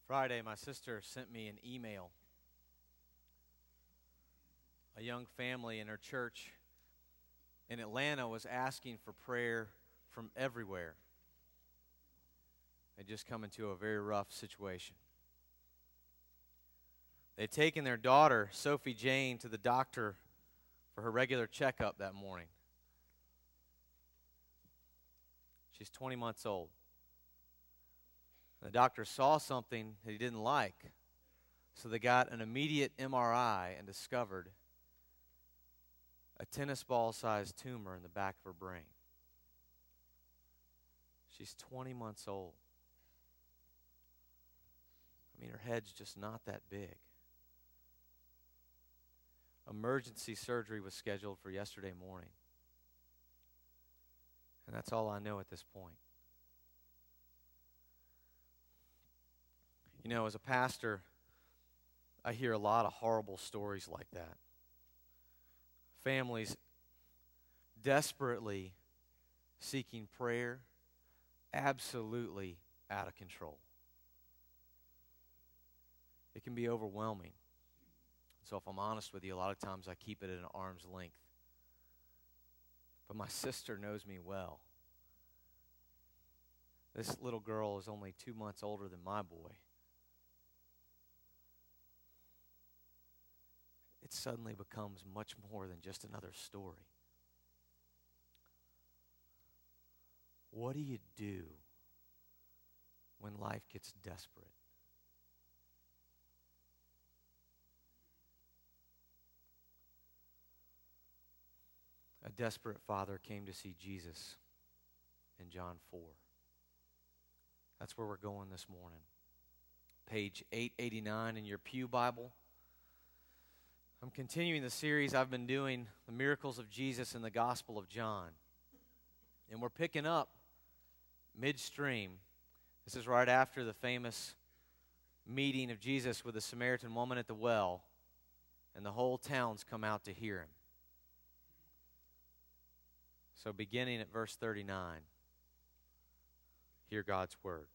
Friday, my sister sent me an email. A young family in her church in Atlanta was asking for prayer from everywhere. They just come into a very rough situation. They'd taken their daughter, Sophie Jane, to the doctor for her regular checkup that morning. She's 20 months old. The doctor saw something that he didn't like, so they got an immediate MRI and discovered a tennis ball-sized tumor in the back of her brain. She's 20 months old. I mean, her head's just not that big. Emergency surgery was scheduled for yesterday morning. And that's all I know at this point. You know, as a pastor, I hear a lot of horrible stories like that. Families desperately seeking prayer, absolutely out of control. It can be overwhelming. So if I'm honest with you, a lot of times I keep it at an arm's length. But my sister knows me well. This little girl is only 2 months older than my boy. It suddenly becomes much more than just another story. What do you do when life gets desperate? A desperate father came to see Jesus in John 4. That's where we're going this morning. Page 889 in your Pew Bible. I'm continuing the series I've been doing, The Miracles of Jesus in the Gospel of John. And we're picking up midstream. This is right after the famous meeting of Jesus with the Samaritan woman at the well, and the whole town's come out to hear him. So beginning at verse 39, hear God's word.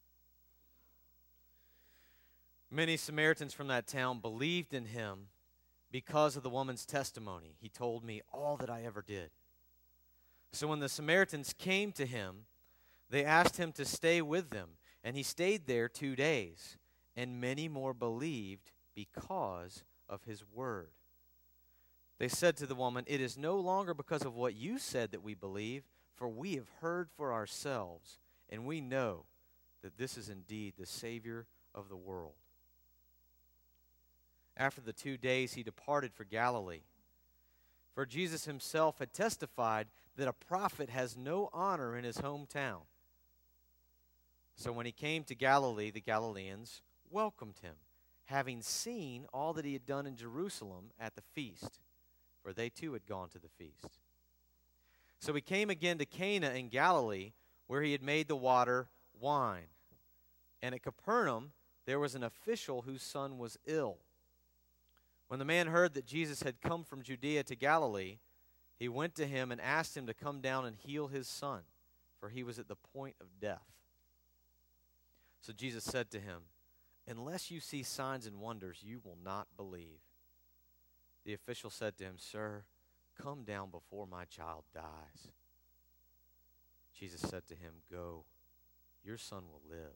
Many Samaritans from that town believed in him because of the woman's testimony. He told me all that I ever did. So when the Samaritans came to him, they asked him to stay with them, and he stayed there 2 days. And many more believed because of his word. They said to the woman, "It is no longer because of what you said that we believe, for we have heard for ourselves, and we know that this is indeed the Savior of the world." After the 2 days, he departed for Galilee. For Jesus himself had testified that a prophet has no honor in his hometown. So when he came to Galilee, the Galileans welcomed him, having seen all that he had done in Jerusalem at the feast, for they too had gone to the feast. So he came again to Cana in Galilee, where he had made the water wine. And at Capernaum there was an official whose son was ill. When the man heard that Jesus had come from Judea to Galilee, he went to him and asked him to come down and heal his son, for he was at the point of death. So Jesus said to him, "Unless you see signs and wonders, you will not believe." The official said to him, "Sir, come down before my child dies." Jesus said to him, "Go, your son will live."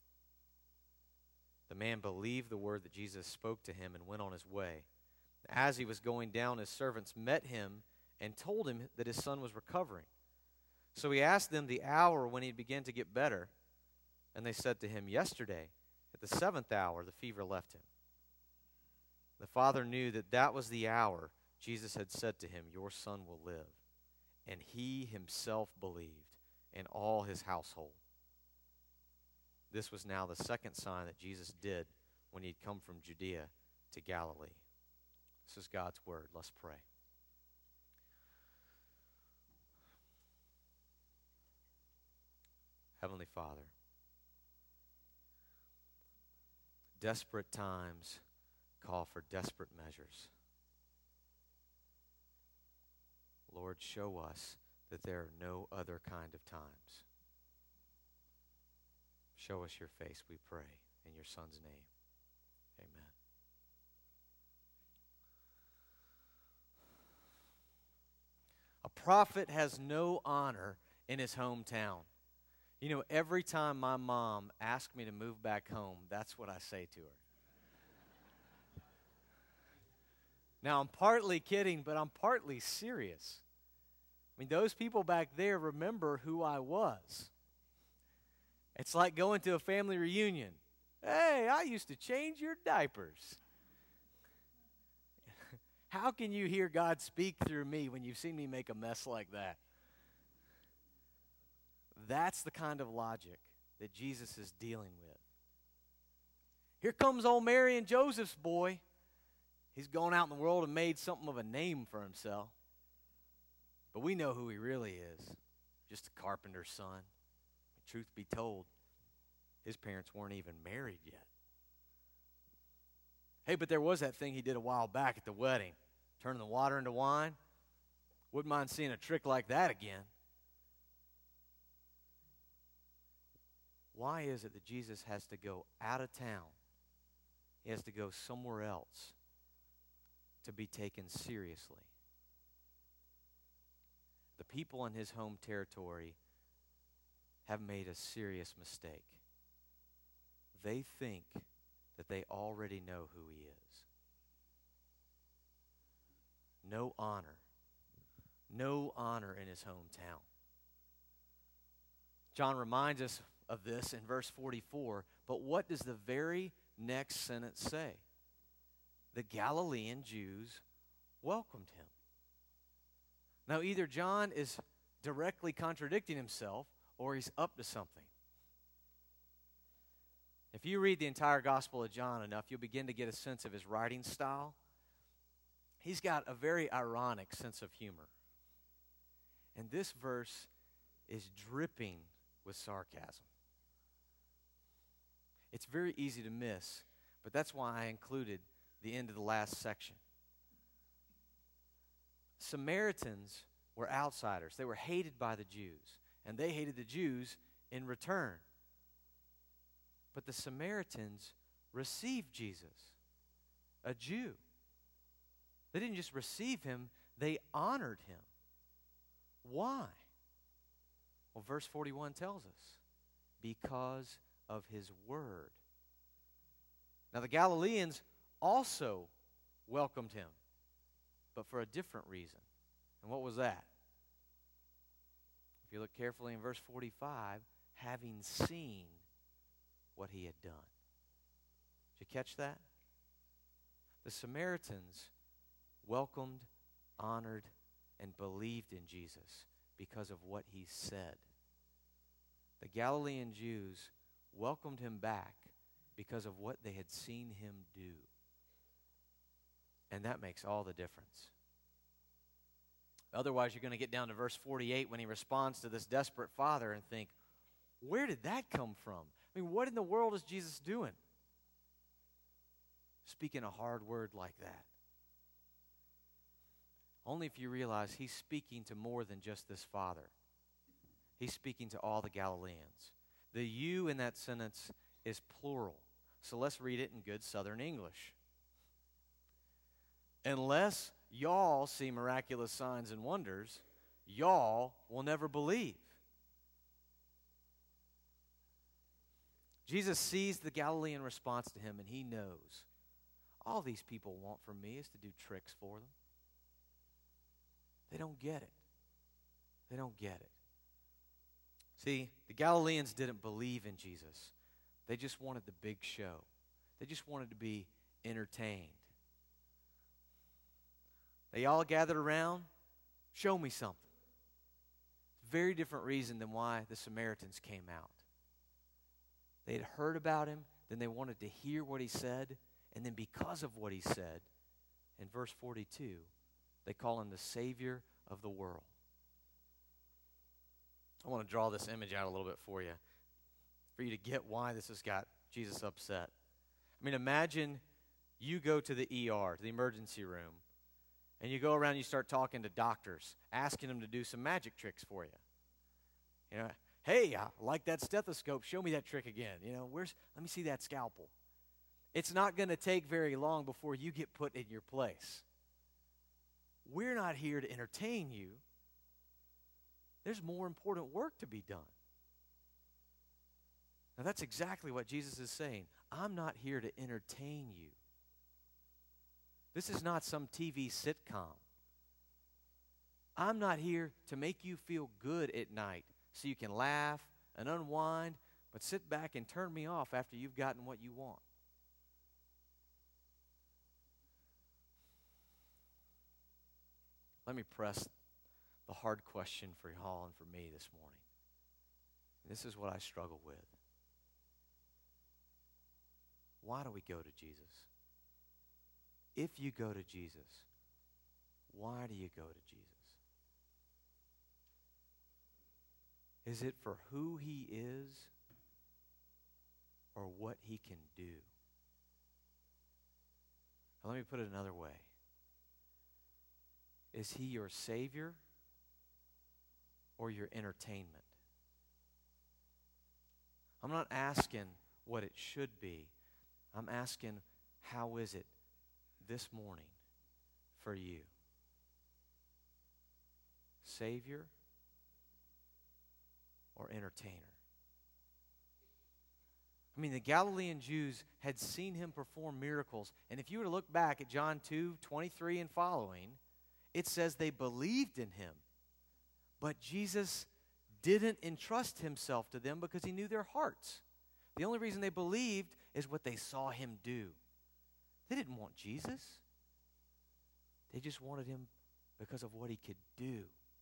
The man believed the word that Jesus spoke to him and went on his way. As he was going down, his servants met him and told him that his son was recovering. So he asked them the hour when he began to get better. And they said to him, "Yesterday, at the 7th hour, the fever left him." The father knew that that was the hour Jesus had said to him, "Your son will live." And he himself believed, and all his household. This was now the second sign that Jesus did when he had come from Judea to Galilee. This is God's word. Let's pray. Heavenly Father, desperate times call for desperate measures. Lord, show us that there are no other kind of times. Show us your face, we pray. in your Son's name. Amen. A prophet has no honor in his hometown. You know, every time my mom asks me to move back home, that's what I say to her. Now, I'm partly kidding, but I'm partly serious. I mean, those people back there remember who I was. It's like going to a family reunion. Hey, I used to change your diapers. How can you hear God speak through me when you've seen me make a mess like that? That's the kind of logic that Jesus is dealing with. Here comes old Mary and Joseph's boy. He's gone out in the world and made something of a name for himself. But we know who he really is. Just a carpenter's son. Truth be told, his parents weren't even married yet. Hey, but there was that thing he did a while back at the wedding. Turning the water into wine. Wouldn't mind seeing a trick like that again. Why is it that Jesus has to go out of town? He has to go somewhere else to be taken seriously. The people in his home territory have made a serious mistake. They think that they already know who he is. No honor. No honor in his hometown. John reminds us of this in verse 44, but what does the very next sentence say? The Galilean Jews welcomed him. Now, either John is directly contradicting himself or he's up to something. If you read the entire Gospel of John enough, you'll begin to get a sense of his writing style. He's got a very ironic sense of humor. And this verse is dripping with sarcasm. It's very easy to miss, but that's why I included the end of the last section. Samaritans were outsiders. They were hated by the Jews, and they hated the Jews in return. But the Samaritans received Jesus, a Jew. They didn't just receive him, they honored him. Why? Well, verse 41 tells us, because of his word. Now, the Galileans also welcomed him, but for a different reason. And what was that? If you look carefully in verse 45, having seen what he had done. Did you catch that? The Samaritans welcomed, honored, and believed in Jesus because of what he said. The Galilean Jews welcomed him back because of what they had seen him do. And that makes all the difference. Otherwise, you're going to get down to verse 48 when he responds to this desperate father and think, where did that come from? I mean, what in the world is Jesus doing? Speaking a hard word like that. Only if you realize he's speaking to more than just this father. He's speaking to all the Galileans. The you in that sentence is plural. So let's read it in good Southern English. Unless y'all see miraculous signs and wonders, y'all will never believe. Jesus sees the Galilean response to him, and he knows all these people want from me is to do tricks for them. They don't get it. They don't get it. See, the Galileans didn't believe in Jesus. They just wanted the big show. They just wanted to be entertained. They all gathered around, show me something. Very different reason than why the Samaritans came out. They had heard about him, then they wanted to hear what he said, and then because of what he said, in verse 42, they call him the Savior of the world. I want to draw this image out a little bit for you to get why this has got Jesus upset. I mean, imagine you go to the ER, to the emergency room, and you go around and you start talking to doctors, asking them to do some magic tricks for you. You know, Hey, I like that stethoscope. Show me that trick again. Let me see that scalpel. It's not going to take very long before you get put in your place. We're not here to entertain you. There's more important work to be done. Now, that's exactly what Jesus is saying. I'm not here to entertain you. This is not some TV sitcom. I'm not here to make you feel good at night so you can laugh and unwind, but sit back and turn me off after you've gotten what you want. Let me press the hard question for y'all and for me this morning. This is what I struggle with. Why do we go to Jesus? If you go to Jesus, why do you go to Jesus? Is it for who he is or what he can do? Now, let me put it another way. Is he your Savior or your entertainment? I'm not asking what it should be. I'm asking, how is it this morning for you? Savior or entertainer? I mean, the Galilean Jews had seen him perform miracles. And if you were to look back at John 2:23 and following, it says they believed in him. But Jesus didn't entrust himself to them because he knew their hearts. The only reason they believed is what they saw him do. They didn't want Jesus. They just wanted him because of what he could do.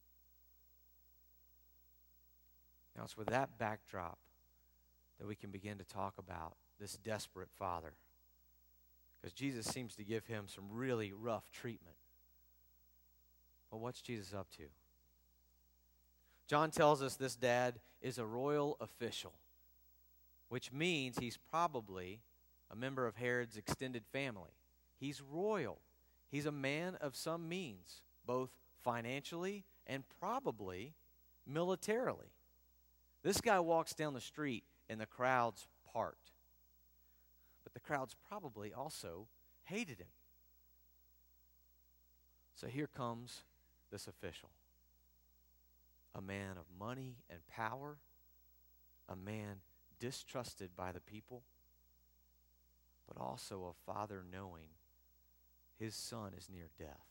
Now, it's with that backdrop that we can begin to talk about this desperate father. Because Jesus seems to give him some really rough treatment. Well, what's Jesus up to? John tells us this dad is a royal official, which means he's probably a member of Herod's extended family. He's royal. He's a man of some means, both financially and probably militarily. This guy walks down the street and the crowds part. But the crowds probably also hated him. So here comes this official. A man of money and power. A man distrusted by the people. But also a father knowing his son is near death.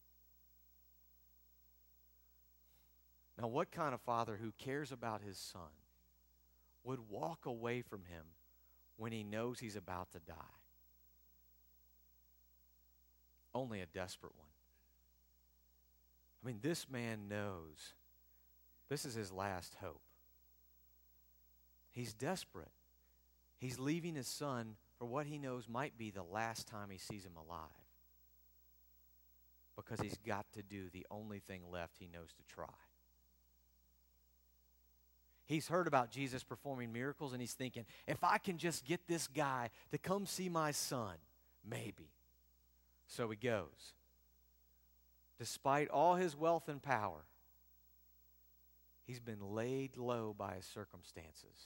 Now, what kind of father who cares about his son would walk away from him when he knows he's about to die? Only a desperate one. I mean, this man knows this is his last hope. He's desperate. He's leaving his son for what he knows might be the last time he sees him alive. Because he's got to do the only thing left he knows to try. He's heard about Jesus performing miracles, and he's thinking, if I can just get this guy to come see my son, maybe. So he goes. Despite all his wealth and power, he's been laid low by his circumstances.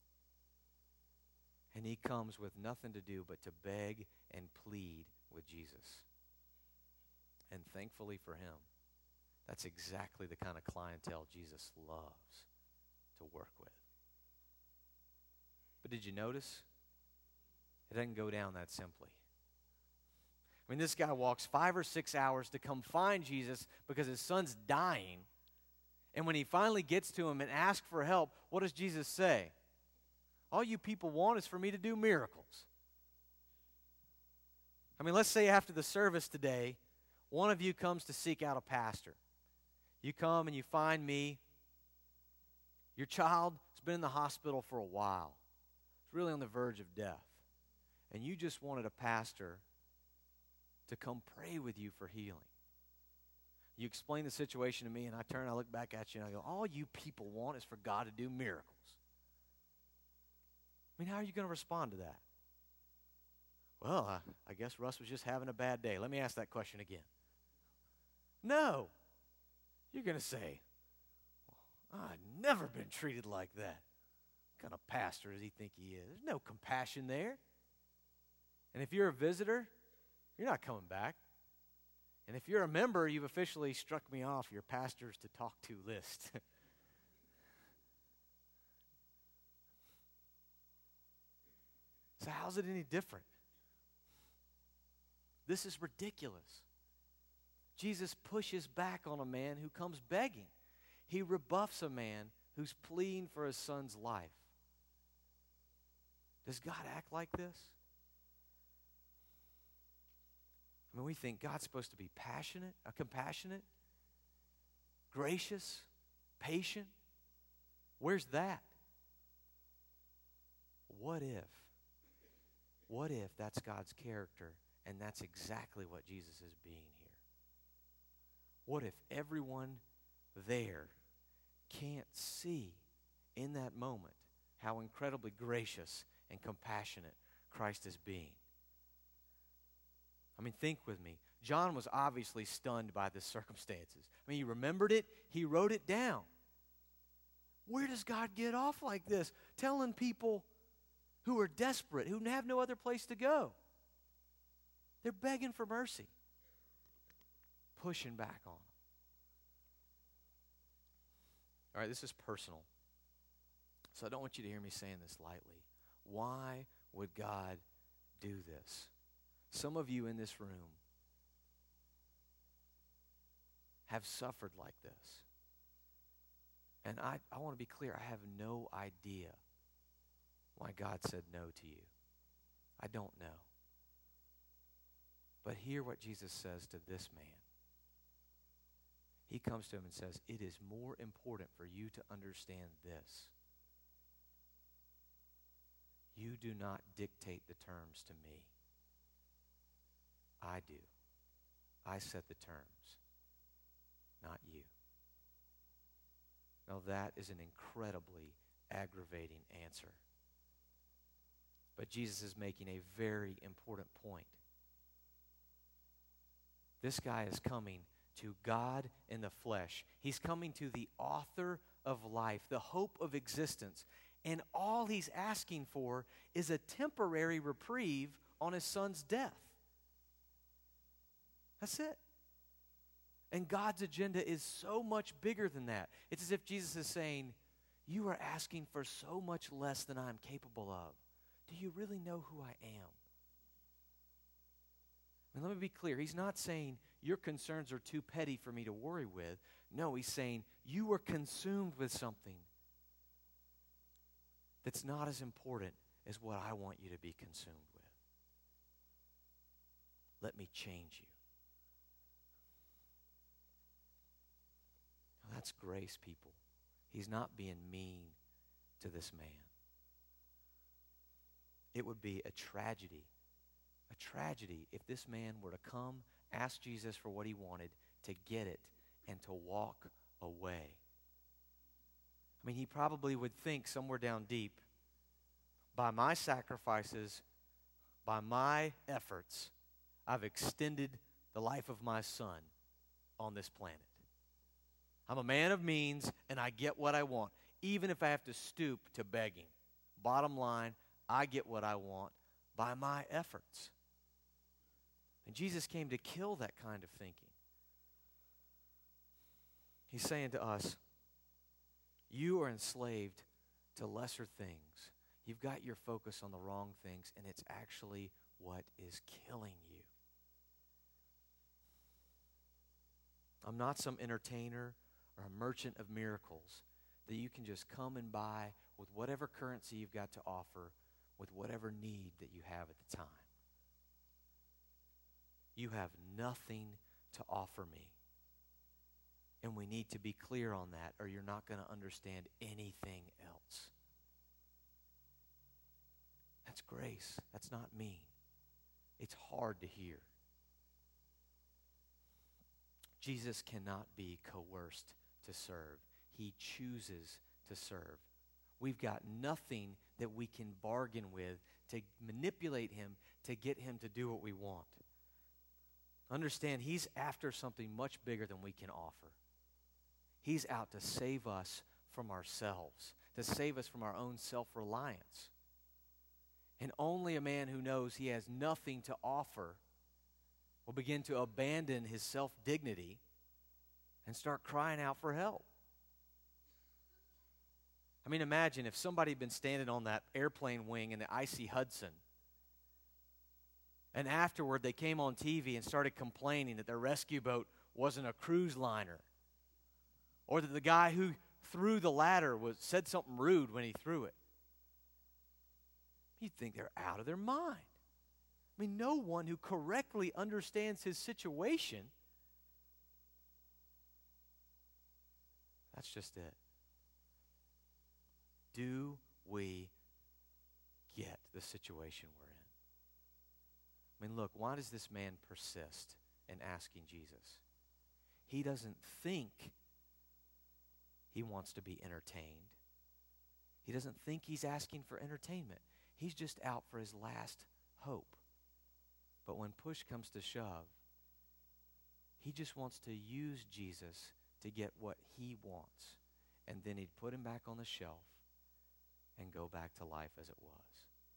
And he comes with nothing to do but to beg and plead with Jesus. And thankfully for him, that's exactly the kind of clientele Jesus loves to work with. But did you notice? It doesn't go down that simply. I mean, this guy walks 5 or 6 hours to come find Jesus because his son's dying. And when he finally gets to him and asks for help, what does Jesus say? All you people want is for me to do miracles. I mean, let's say after the service today, one of you comes to seek out a pastor. You come and you find me. Your child has been in the hospital for a while. It's really on the verge of death. And you just wanted a pastor to come pray with you for healing. You explain the situation to me, and I turn and I look back at you, and I go, all you people want is for God to do miracles. I mean, how are you going to respond to that? Well, I guess Russ was just having a bad day. Let me ask that question again. No. You're going to say, I've never been treated like that. What kind of pastor does he think he is? There's no compassion there. And if you're a visitor, you're not coming back. And if you're a member, you've officially struck me off your pastors to talk to list. So how's it any different? This is ridiculous. Jesus pushes back on a man who comes begging. He rebuffs a man who's pleading for his son's life. Does God act like this? I mean, we think God's supposed to be passionate, compassionate, gracious, patient. Where's that? What if? What if that's God's character and that's exactly what Jesus is being here? What if everyone there can't see in that moment how incredibly gracious and compassionate Christ is being? I mean, think with me. John was obviously stunned by the circumstances. I mean, he remembered it. He wrote it down. Where does God get off like this? Telling people who are desperate, who have no other place to go. They're begging for mercy. Pushing back on them. All right, this is personal. So I don't want you to hear me saying this lightly. Why would God do this? Some of you in this room have suffered like this. And I want to be clear, I have no idea why God said no to you. I don't know. But hear what Jesus says to this man. He comes to him and says, it is more important for you to understand this. You do not dictate the terms to me. I do. I set the terms, not you. Now that is an incredibly aggravating answer. But Jesus is making a very important point. This guy is coming to God in the flesh. He's coming to the author of life, the hope of existence. And all he's asking for is a temporary reprieve on his son's death. That's it. And God's agenda is so much bigger than that. It's as if Jesus is saying, you are asking for so much less than I'm capable of. Do you really know who I am? And let me be clear. He's not saying your concerns are too petty for me to worry with. No, he's saying you are consumed with something that's not as important as what I want you to be consumed with. Let me change you. Now, that's grace, people. He's not being mean to this man. It would be a tragedy if this man were to come, ask Jesus for what he wanted, to get it, and to walk away. I mean, he probably would think somewhere down deep, by my sacrifices, by my efforts, I've extended the life of my son on this planet. I'm a man of means, and I get what I want, even if I have to stoop to begging. Bottom line, I get what I want by my efforts. And Jesus came to kill that kind of thinking. He's saying to us, you are enslaved to lesser things. You've got your focus on the wrong things, and it's actually what is killing you. I'm not some entertainer or a merchant of miracles that you can just come and buy with whatever currency you've got to offer, with whatever need that you have at the time. You have nothing to offer me. And we need to be clear on that, or you're not going to understand anything else. That's grace. That's not mean. It's hard to hear. Jesus cannot be coerced to serve. He chooses to serve. We've got nothing that we can bargain with to manipulate him to get him to do what we want. Understand, he's after something much bigger than we can offer. He's out to save us from ourselves, to save us from our own self-reliance. And only a man who knows he has nothing to offer will begin to abandon his self-dignity and start crying out for help. I mean, imagine if somebody had been standing on that airplane wing in the icy Hudson, and afterward they came on TV and started complaining that their rescue boat wasn't a cruise liner, or that the guy who threw the ladder said something rude when he threw it. You'd think they're out of their mind. I mean, no one who correctly understands his situation. That's just it. Do we get the situation we're in? I mean, look, why does this man persist in asking Jesus? He doesn't think he wants to be entertained. He doesn't think he's asking for entertainment. He's just out for his last hope. But when push comes to shove, he just wants to use Jesus to get what he wants. And then he'd put him back on the shelf and go back to life as it was.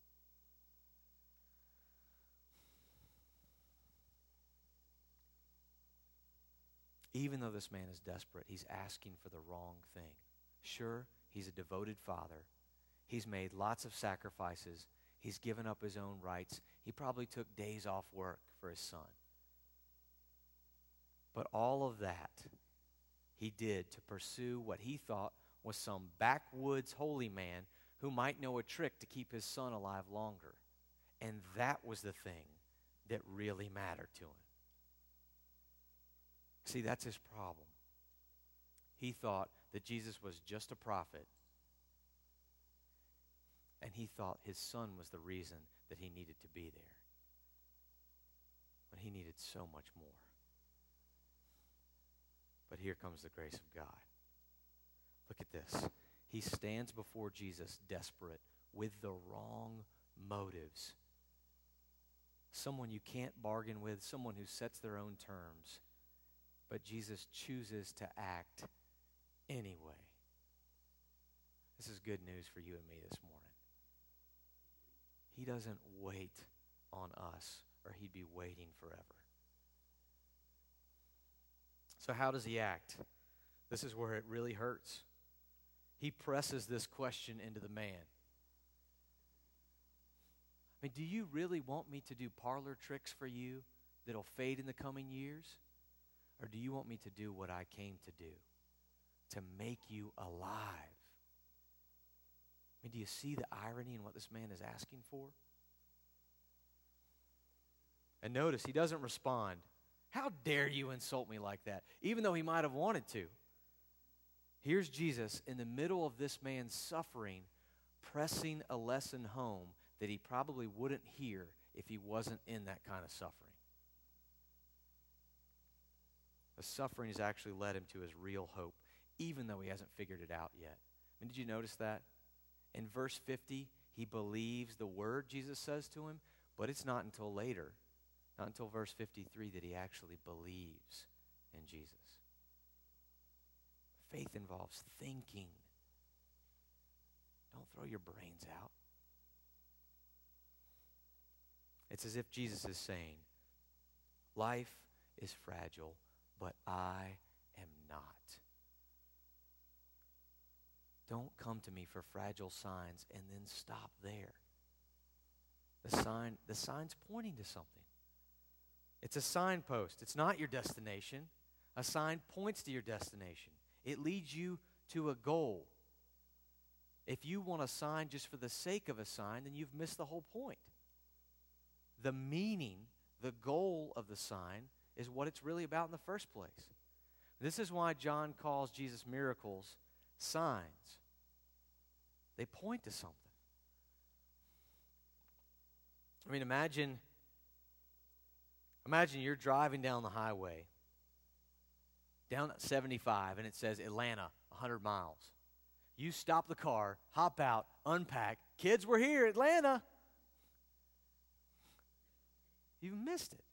Even though this man is desperate, he's asking for the wrong thing. Sure, he's a devoted father. He's made lots of sacrifices. He's given up his own rights. He probably took days off work for his son. But all of that he did to pursue what he thought was some backwoods holy man who might know a trick to keep his son alive longer. And that was the thing that really mattered to him. See, that's his problem. He thought that Jesus was just a prophet, and he thought his son was the reason that he needed to be there. But he needed so much more. But here comes the grace of God. Look at this. He stands before Jesus desperate with the wrong motives. Someone you can't bargain with, someone who sets their own terms. But Jesus chooses to act anyway. This is good news for you and me this morning. He doesn't wait on us, or he'd be waiting forever. So how does he act? This is where it really hurts. He presses this question into the man. I mean, do you really want me to do parlor tricks for you that'll fade in the coming years? Or do you want me to do what I came to do? To make you alive? I mean, do you see the irony in what this man is asking for? And notice, he doesn't respond. How dare you insult me like that? Even though he might have wanted to. Here's Jesus in the middle of this man's suffering, pressing a lesson home that he probably wouldn't hear if he wasn't in that kind of suffering. The suffering has actually led him to his real hope, even though he hasn't figured it out yet. I mean, did you notice that? In verse 50, he believes the word Jesus says to him, but it's not until later, not until verse 53, that he actually believes in Jesus. Faith involves thinking. Don't throw your brains out. It's as if Jesus is saying, life is fragile, but I am not. Don't come to me for fragile signs and then stop there. The sign's pointing to something. It's a signpost. It's not your destination. A sign points to your destination. It leads you to a goal. If you want a sign just for the sake of a sign, then you've missed the whole point. The meaning, the goal of the sign is what it's really about in the first place. This is why John calls Jesus' miracles signs. They point to something. I mean, imagine you're driving down the highway, down 75, and it says Atlanta, 100 miles. You stop the car, hop out, unpack. Kids, we're here, Atlanta. You've missed it.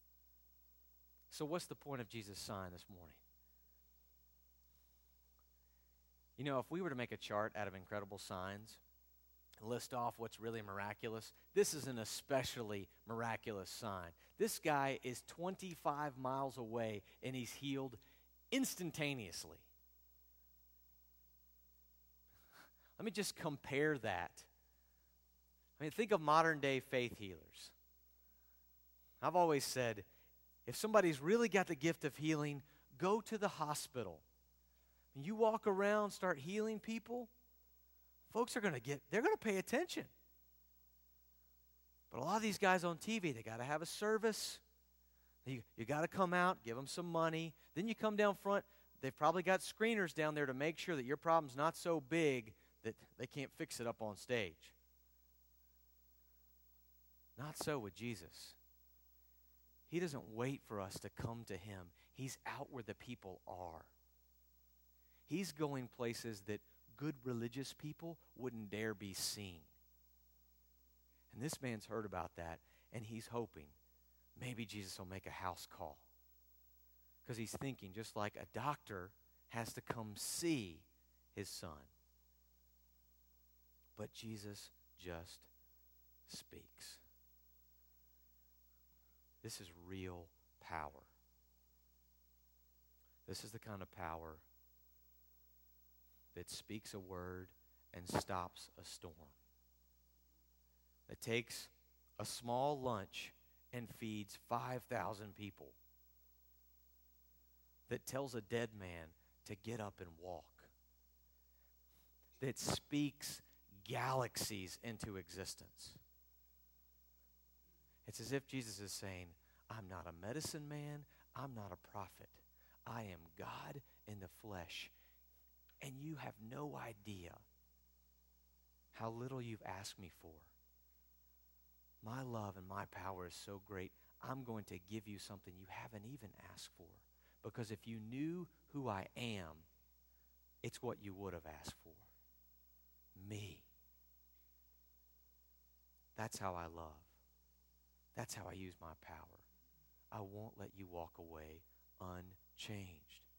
So what's the point of Jesus' sign this morning? You know, if we were to make a chart out of incredible signs and list off what's really miraculous, this is an especially miraculous sign. This guy is 25 miles away and he's healed instantaneously. Let me just compare that. I mean, think of modern day faith healers. I've always said, if somebody's really got the gift of healing, go to the hospital. When you walk around, start healing people, folks are they're going to pay attention. But a lot of these guys on TV, they got to have a service. You got to come out, give them some money. Then you come down front. They've probably got screeners down there to make sure that your problem's not so big that they can't fix it up on stage. Not so with Jesus. He doesn't wait for us to come to him. He's out where the people are. He's going places that good religious people wouldn't dare be seen. And this man's heard about that, and he's hoping maybe Jesus will make a house call. Because he's thinking, just like a doctor has to come see his son. But Jesus just speaks. This is real power. This is the kind of power that speaks a word and stops a storm. That takes a small lunch and feeds 5,000 people. That tells a dead man to get up and walk. That speaks galaxies into existence. It's as if Jesus is saying, I'm not a medicine man, I'm not a prophet. I am God in the flesh. And you have no idea how little you've asked me for. My love and my power is so great, I'm going to give you something you haven't even asked for. Because if you knew who I am, it's what you would have asked for. Me. That's how I love. That's how I use my power. I won't let you walk away unchanged.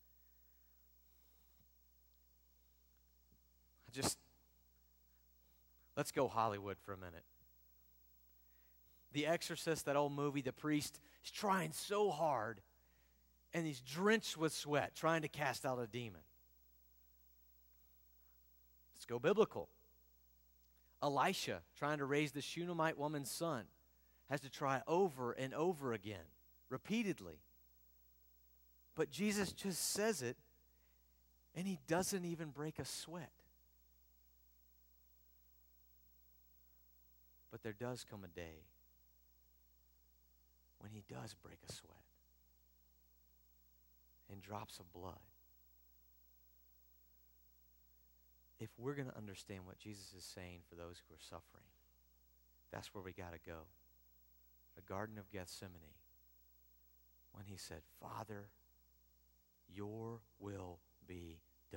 Let's go Hollywood for a minute. The Exorcist, that old movie, the priest is trying so hard, and he's drenched with sweat, trying to cast out a demon. Let's go biblical. Elisha, trying to raise the Shunammite woman's son, has to try over and over again, repeatedly. But Jesus just says it, and he doesn't even break a sweat. But there does come a day when he does break a sweat and drops of blood. If we're going to understand what Jesus is saying for those who are suffering, that's where we got to go. The Garden of Gethsemane, when he said, Father, your will be done.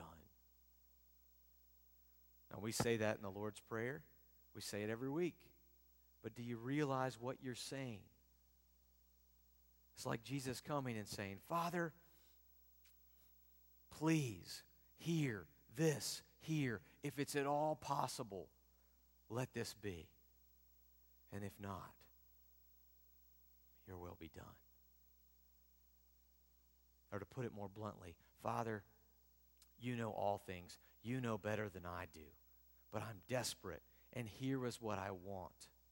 Now, we say that in the Lord's Prayer. We say it every week. But do you realize what you're saying? It's like Jesus coming and saying, Father, please, hear this, here. If it's at all possible, let this be. And if not, your will be done. Or to put it more bluntly, Father, you know all things. You know better than I do. But I'm desperate, and here is what I want.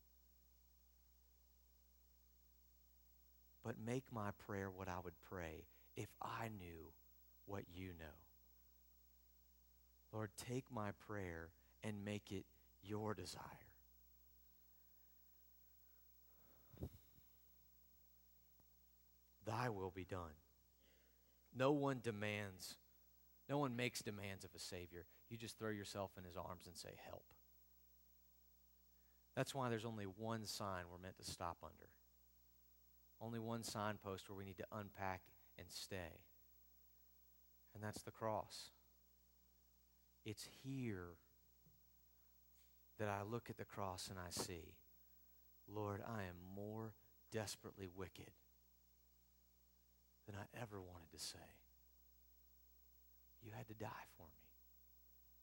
But make my prayer what I would pray if I knew what you know. Lord, take my prayer and make it your desire. Thy will be done. No one makes demands of a Savior. You just throw yourself in his arms and say, help. That's why there's only one sign we're meant to stop under. Only one signpost where we need to unpack and stay. And that's the cross. It's here that I look at the cross and I see, Lord, I am more desperately wicked than I ever wanted to say. You had to die for me.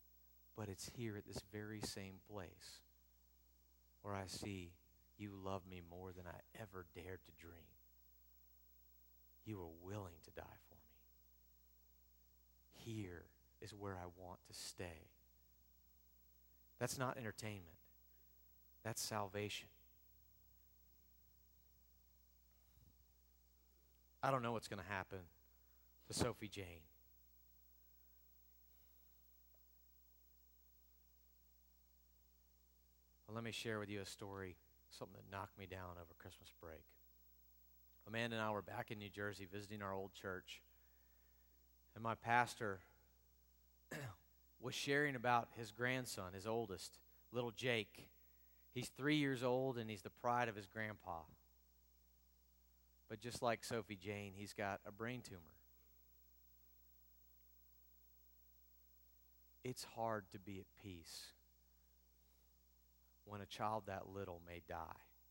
But it's here at this very same place where I see you love me more than I ever dared to dream. You were willing to die for me. Here is where I want to stay. That's not entertainment. That's salvation. I don't know what's going to happen to Sophie Jane. Well, let me share with you a story, something that knocked me down over Christmas break. Amanda and I were back in New Jersey visiting our old church, and my pastor was sharing about his grandson, his oldest, little Jake. He's 3 years old, and he's the pride of his grandpa. But just like Sophie Jane, he's got a brain tumor. It's hard to be at peace when a child that little may die.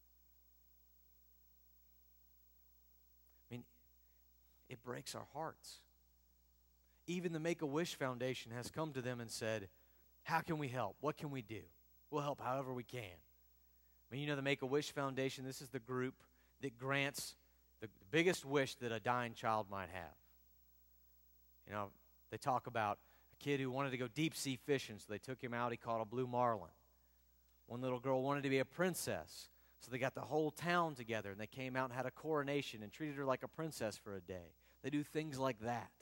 I mean, it breaks our hearts. Even the Make-A-Wish Foundation has come to them and said, how can we help? What can we do? We'll help however we can. I mean, you know, the Make-A-Wish Foundation, this is the group that grants the biggest wish that a dying child might have. You know, they talk about a kid who wanted to go deep-sea fishing, so they took him out. He caught a blue marlin. One little girl wanted to be a princess, so they got the whole town together, and they came out and had a coronation and treated her like a princess for a day. They do things like that.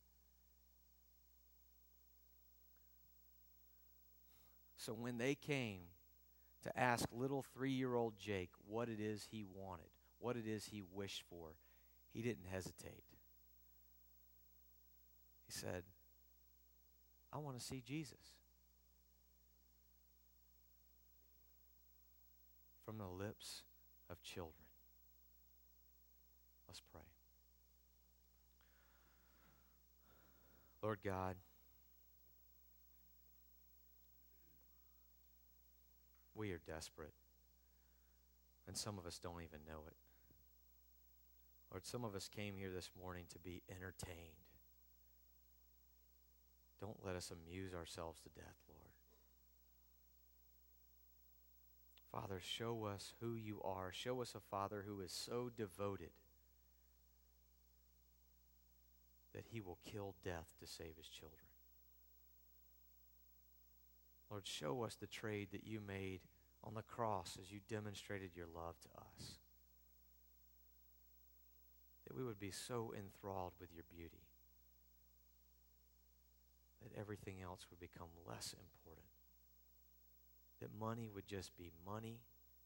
So when they came to ask little 3-year-old Jake what it is he wanted, what it is he wished for, he didn't hesitate. He said, I want to see Jesus. From the lips of children. Let's pray. Lord God, we are desperate, and some of us don't even know it. Lord, some of us came here this morning to be entertained. Don't let us amuse ourselves to death, Lord. Father, show us who you are. Show us a Father who is so devoted that he will kill death to save his children. Lord, show us the trade that you made on the cross as you demonstrated your love to us. That we would be so enthralled with your beauty that everything else would become less important. That money would just be money.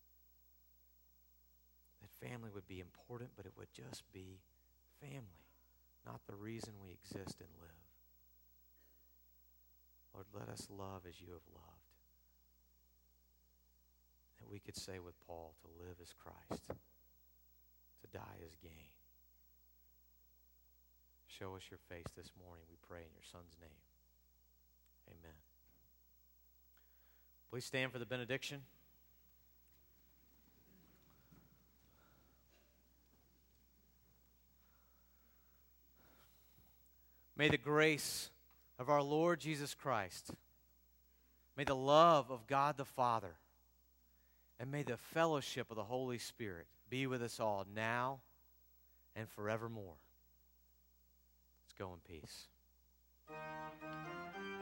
That family would be important, but it would just be family, not the reason we exist and live. Lord, let us love as you have loved. That we could say with Paul, to live as Christ, to die as gain. Show us your face this morning, we pray in your Son's name. Amen. Please stand for the benediction. May the grace of our Lord Jesus Christ, may the love of God the Father, and may the fellowship of the Holy Spirit be with us all now and forevermore. Let's go in peace.